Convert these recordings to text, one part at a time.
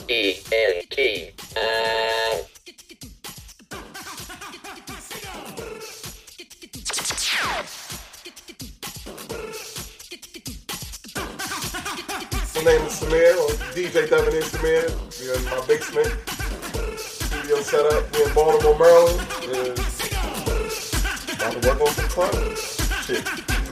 T-E-N-T. My name is Samir, or DJ Devin Samir. We're in my basement. Studio set up here in Baltimore, Maryland. And about to work on some fun shit.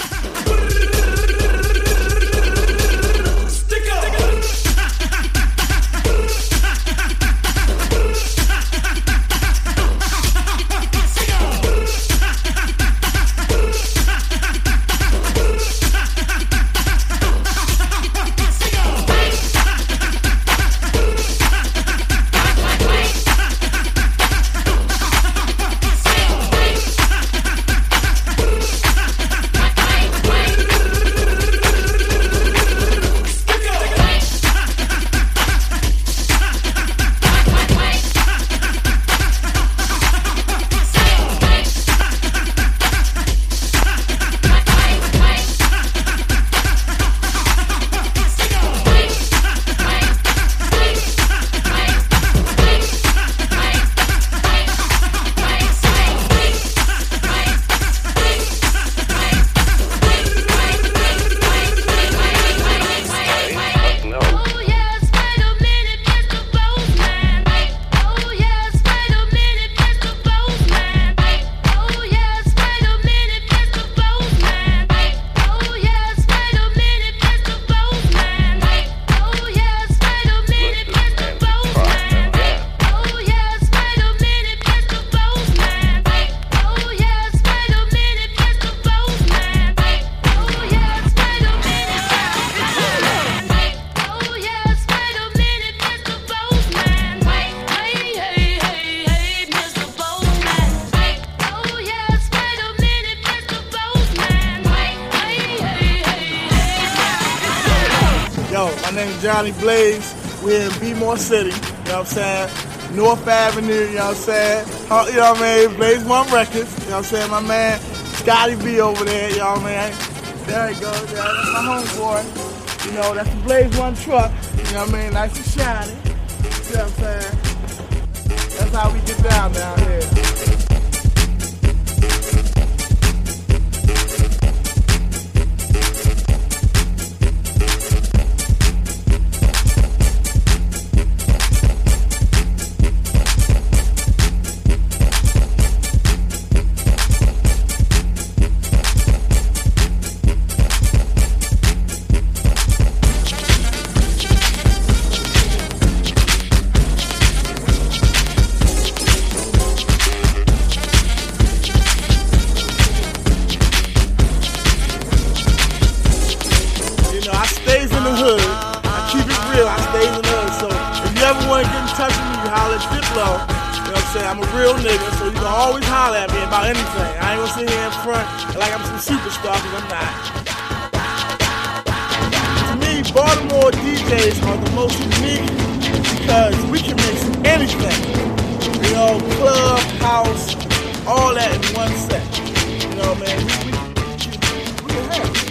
Johnny Blaze, we're in Bmore City, you know what I'm saying? North Avenue, you know what I'm saying? You know what I mean? Blaze One Records, you know what I'm saying? My man, Scotty B over there, you know what I mean? There he goes, yeah, that's my homeboy. You know, that's the Blaze One truck, you know what I mean? Nice and shiny, you know what I'm saying? That's how we get down here. I'm a real nigga, so you can always holler at me about anything. I ain't gonna sit here in front like I'm some superstar, because I'm not. To me, Baltimore DJs are the most unique because we can mix anything. You know, club, house, all that in one set. You know, man, we can have it.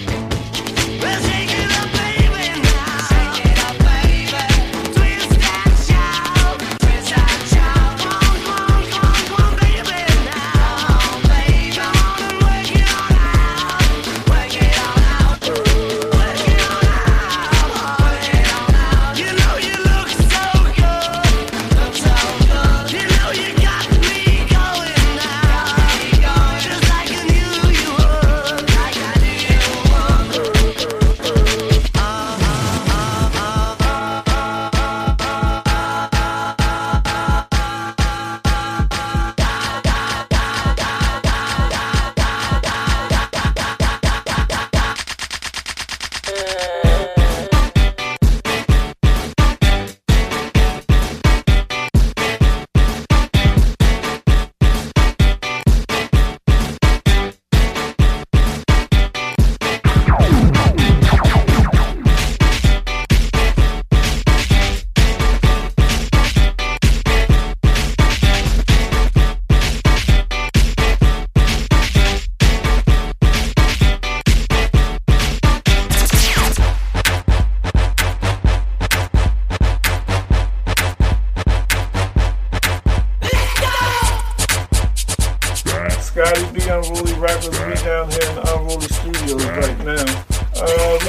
You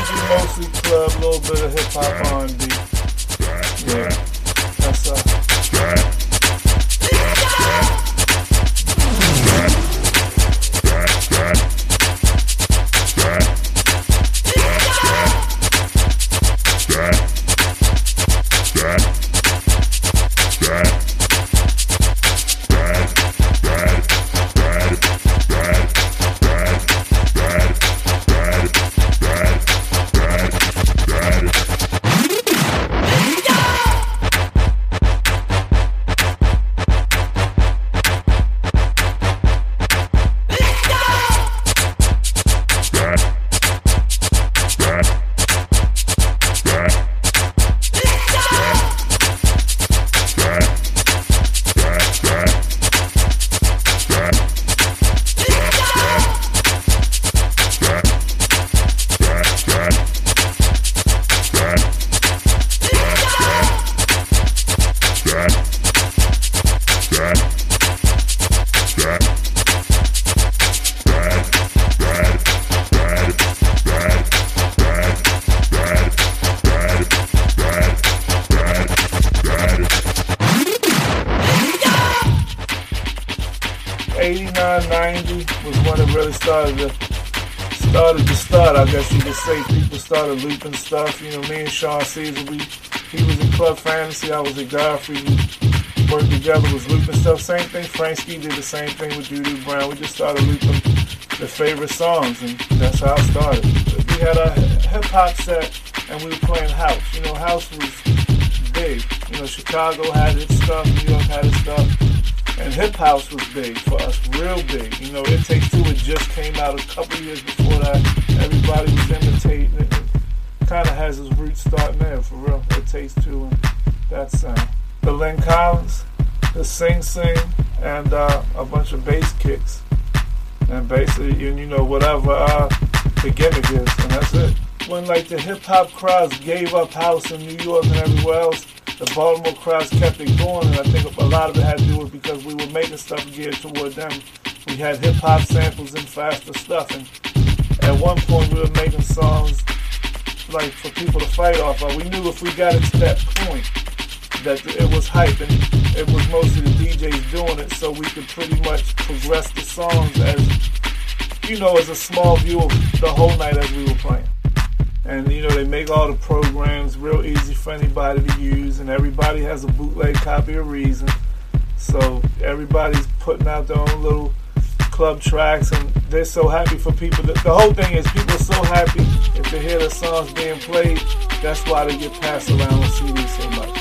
mostly club, a little bit of hip hop, R&B. Yeah, that's '89, '90 was when it really started to start, I guess you could say. People started looping stuff. You know, me and Sean Caesar, he was in Club Fantasy, I was at Godfrey. We worked together, was looping stuff. Same thing, Franksky did the same thing with Doo Doo Brown. We just started looping the favorite songs, and that's how it started. We had a hip-hop set, and we were playing house. You know, house was big. You know, Chicago had its stuff, New York had its stuff. And hip house was big for us, real big. You know, It Takes Two, it just came out a couple years before that. Everybody was imitating it. It kind of has its roots starting there, for real. It Takes Two and that sound. The Lynn Collins, the Sing Sing, and a bunch of bass kicks. And basically, you know, whatever the gimmick is, and that's it. When, like, the hip-hop crowds gave up house in New York and everywhere else, the Baltimore crowds kept it going, and I think a lot of it had to do with because we were making stuff geared toward them. We had hip-hop samples and faster stuff, and at one point we were making songs like for people to fight off of. We knew if we got it to that point that it was hype, and it was mostly the DJs doing it, so we could pretty much progress the songs as, you know, as a small view of the whole night as we were playing. And, you know, they make all the programs real easy for anybody to use, and everybody has a bootleg copy of Reason. So everybody's putting out their own little club tracks, and they're so happy for people. The whole thing is people are so happy if they hear the songs being played. That's why they get passed around on CDs so much.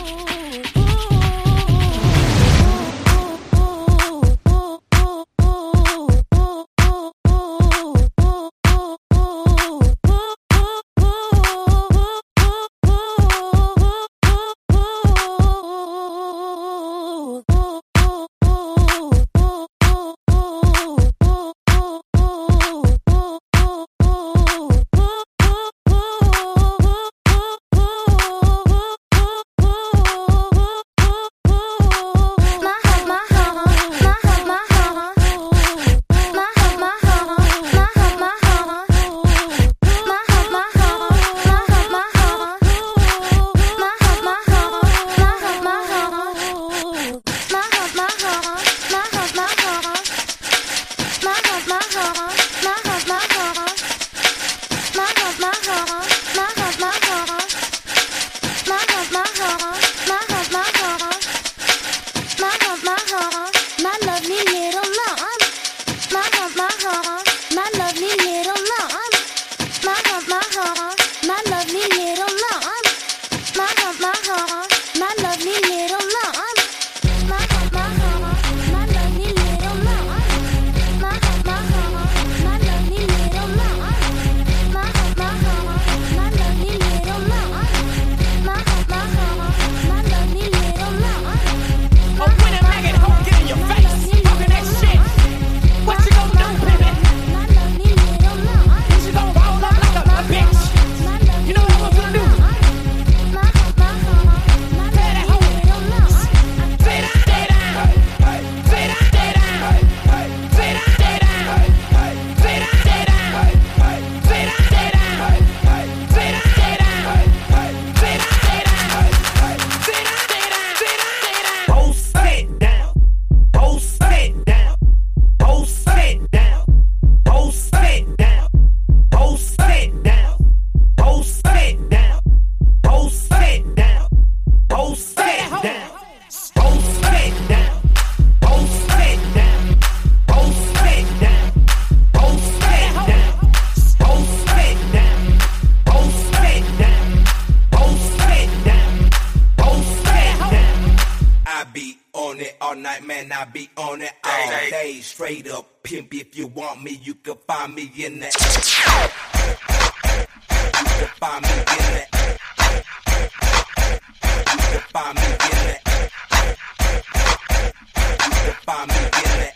sit down. Oh, sit down. Oh, sit down. Oh, sit down. Oh, sit down. Oh, sit down. Oh, sit down. Oh, sit down. Oh, sit down. Oh, sit down. Oh, sit down. I be on it all night, man. I be on it all day. Straight up pimp. If you want me, you can find me in that. You can find me in that. You can find me in that. You can find me in that.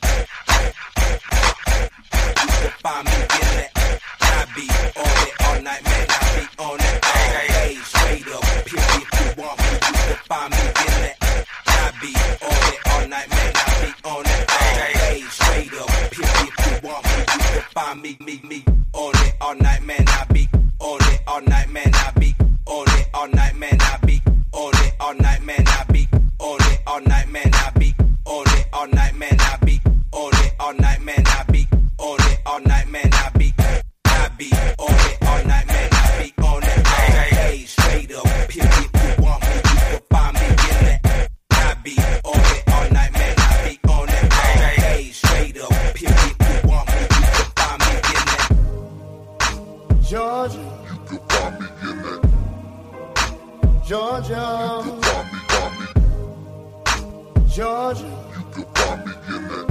You can find me in that. I be on it all night, man. I be on it all day. Straight up pimp. If you want me, you can find me in that. I be on it all night, man. I be on it all day. Straight up pimp. If you want me, you can find me on it all night, man. I be on it all night, man. I be on it all night, man. I be on it all night, man. I be on it all night, man. I be on it all night, man. I be on it all night, man. I be on it all night, man. I be on it all night, man. I be on it all day. Straight up pimp. If you want me, you can find me in that. I be on it all night, man. I be on it all day. Straight up pimp. If you want me, you can find me in that. Georgia, You can find me in that. Georgia, You can find me. Georgia, You can find me in that.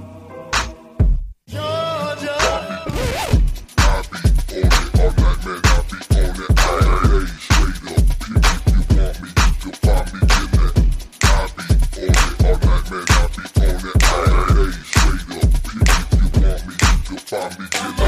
Georgia. I be on it all night, man. I be on it all day. Straight up, pimp. If you want me, you can find me in that. I be on it all night, man. I be on it all day. Straight up, pimp. If you want me, you can find me in that.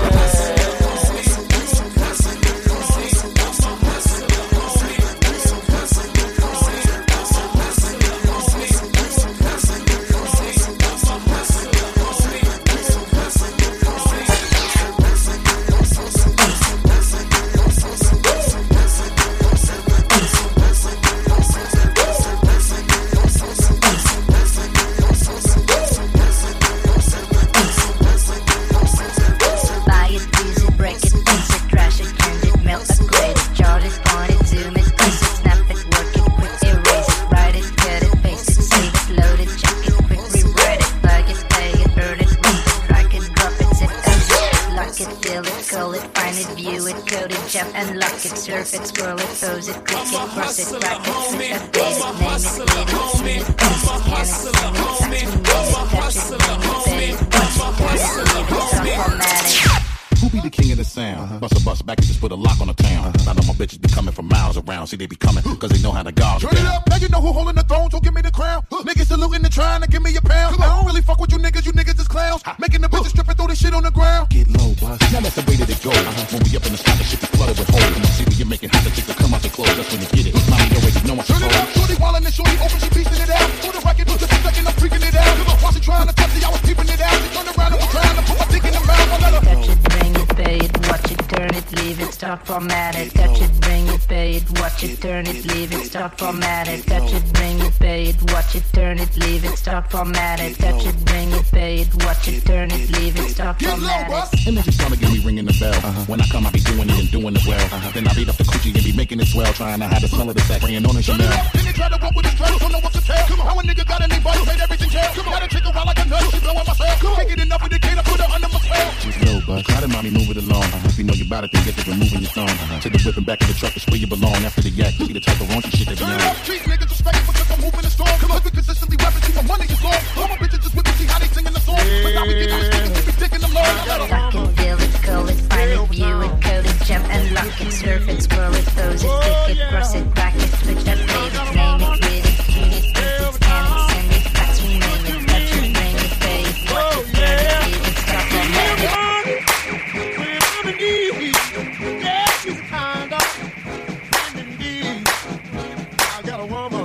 Buy it, use it, break it, fix it, trash it, change it, melt, upgrade it, chart it, point it, zoom it, press it, snap it, work it, quick erase it, write it, cut it, paste it, save it, load it, check it, quick rewrite it, plug it, pay it, burn it, rip it, drag it, drop it, zip it, zip it, lock it, fill it, call it, find it, view it, code it, jump and lock it, surf it, scroll it, pose it, click it, cross it, crack it, switch, update it, name it, read it, tune it, post it, scan it, sing it, fax it, name it, touch it, bring it, pay it, watch it, turn it, leave it, stop, format it. Who be the king of the sound? Bust a bus back and just put a lock on the town. I know my bitches be coming from miles around. See, they be coming cause they know how to guard Turn it down. up, now you know who holding the throne, so give me the crown. Niggas saluting and trying to give me a pound. I don't really fuck with you niggas is clowns. Making the bitches strip and throw this shit on the ground. Get low, boss. Now that's the way that it goes. When we up in the spot, the shit be flooded with holes. And I see when you're making hot, the chicks will come out the clothes. That's when you get it. Mommy already know what Turn it up, shorty wildin' and shorty open, she piecing it out. For the record, just a second, I'm freaking it out. While she trying to touch it, I was peeping it out. She turned around and was trying to put my dick in the mouth. I let her Touch it, bring it, pay it, watch it, turn it, leave it, start, format it. Touch it, bring it, pay it, watch it, turn it, leave it, start, format it. Touch it, bring it, pay it, watch it, turn it, leave it, start, format it. Touch it, bring it, pay it, watch it, turn it, leave it, start, get low, format boss. it. And they just trying to get me ringing the bell. When I come, I be doing it and doing it well. Then I beat up the coochie and be making it swell. Trying to hide the smell of the sack, praying on the Turn it Chanel. up, then they try to walk with his clothes, don't know what to tell. How a nigga got any body, made everything jail. Got a chick around like a nut, she blowing my cell. Can't get enough of the kid, I put her under my spell. Just low, but try to mommy move it along. If you know you bout it, then get to removing your thumb. To the whip and back of the truck is where you belong. After the yak, you see the type of raunchy shit that be Turn it on. up, street niggas respect it because I'm moving the storm. Cause we consistently rapping to my money is long. All my bitches just whip and see how they singing the song. But now we get to the stick and we be dicking them long. Lock it, fill it, call it, find it, view it, code it, jump and lock it, surf it, scroll it, pose it, click it, cross it, crack it, switch, update it, name it, read it, tune it, print it, scan it, send it, fax, rename it, touch it, bring it, pay it, watch it, turn it, leave it, stop, format it. Yes, you kind of. And indeed, I got a woman.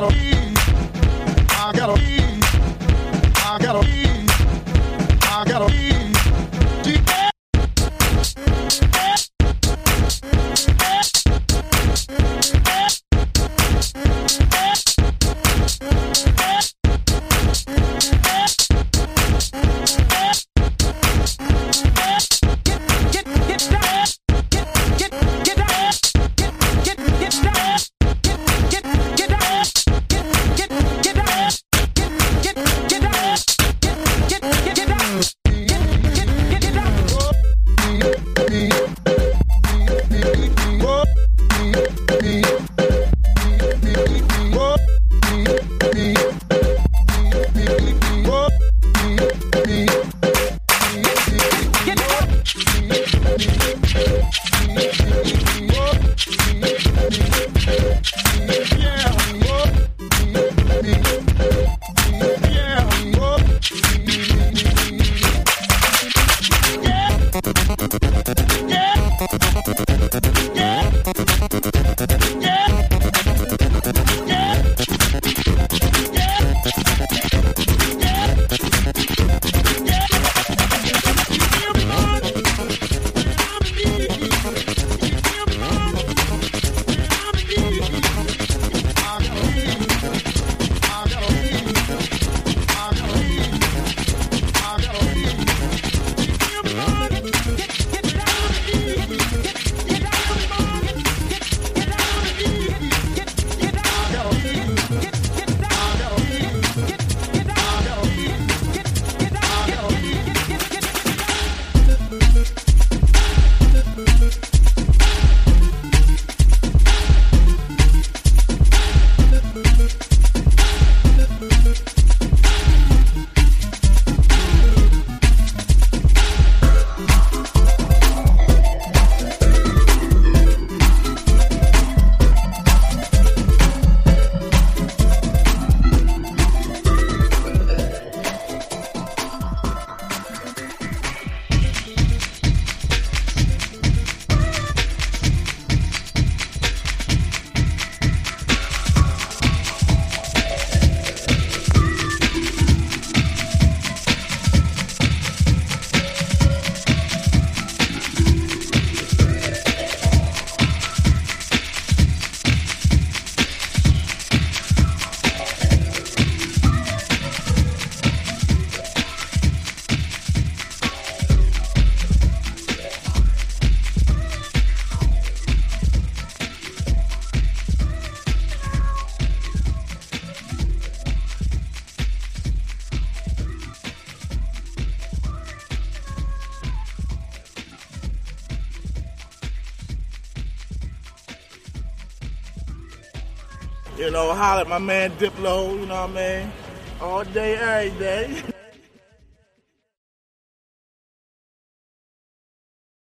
You know, holler at my man Diplo, you know what I mean? All day, every day.